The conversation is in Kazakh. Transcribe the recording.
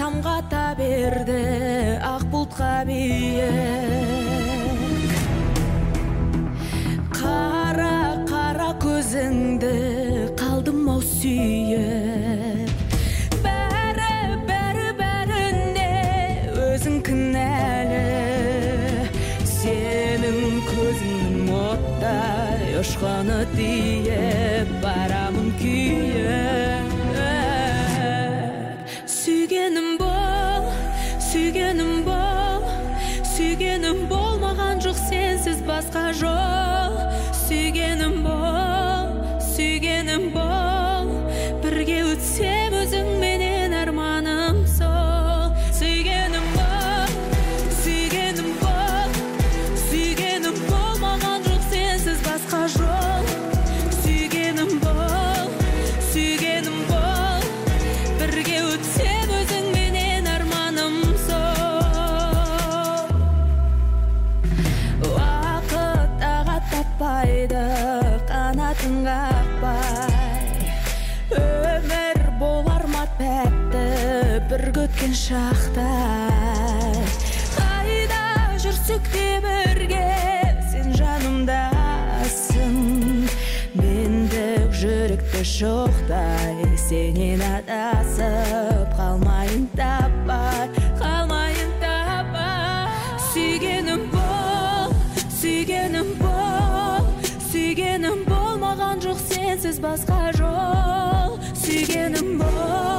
самғата берді ақ бұлтқа биік. Қара көзіңді қалдым ау сүйіп. Бәріне өзің кінәлі. Сенің көзіңнің оттай ұшқыны тиіп барамын күйіп. Сүйгенім болмаған жоқ сенсіз басқа жол. Сүйгенім бол, бірге өтсем өзіңменен арманым сол. Сүйгенім болмаған жоқ сенсіз басқа жол. Сүйгенім бол, бірге өтсем өзіңменен арманым сол. Уақыт ағат таппайды қанатын қақпай. Өмір болар ма тәтті бір күткен шақтай. Қайда жүрсек те бірге сен жанымдасың. Мендік жүректі шоқтай сенен адасып қалмайын таппай. Сүйгенім болмаған жоқ сенсіз басқа жол. Сүйгенім бол.